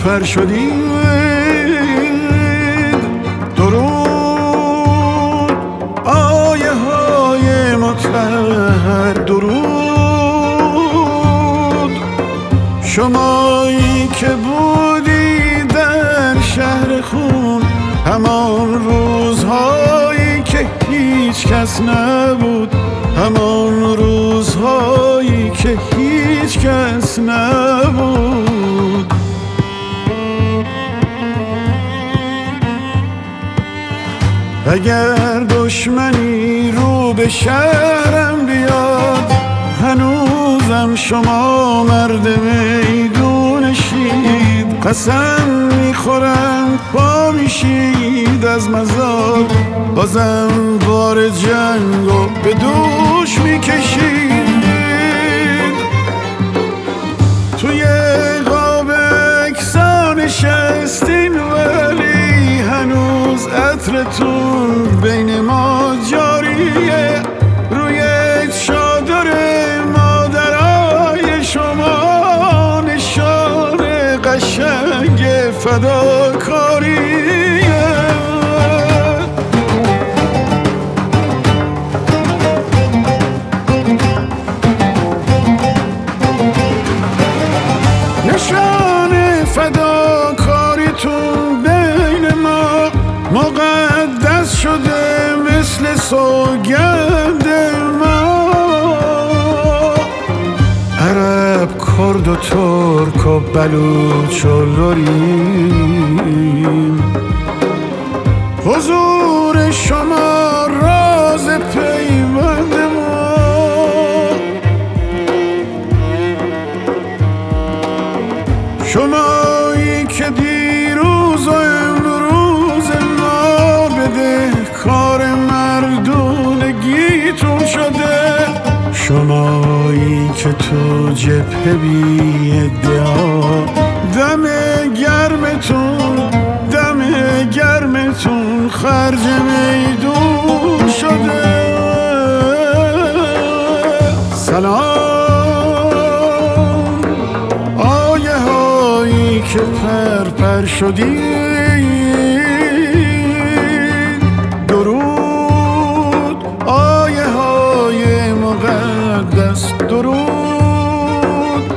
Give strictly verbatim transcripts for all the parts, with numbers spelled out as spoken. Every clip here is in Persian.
پر شدید. درود آیه های مطهر، درود شمایی که بودی در شهر خون، همان روزهایی که هیچ کس نبود، همان روزهایی که هیچ کس نبود. اگر دشمنی رو به شهرم بیاد، هنوزم شما مرد میدونشید. قسم میخورم پا میشید از مزار، بازم بار جنگو به دوش میکشید. توی قاب اکسا نشستین ولی هنوز عطرتون بین ما جاریه. روی چادر مادرای شما نشان قشنگ فداکاریه. نشان فداکاریتون بین ما مقدس شده مثل سوگند ما. عرب، کرد و ترک و بلوچ و لوریم، حضور شما راز پیوند ما. شمایی که دیروز و امروز ما بدهکار مردونگیتون شده. شمایی که تو جبهه بی ادعا، دم گرمتون دم گرمتون خرج میدون شده. سلام آیه هایی که پر پر شدید. درود آیه های مقدس، درود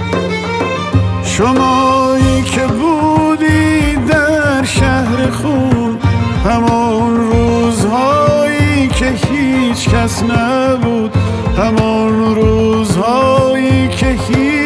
شمایی که بودی در شهر خون، همان روزهایی که هیچ کس نبود، همان روزهایی که هیچ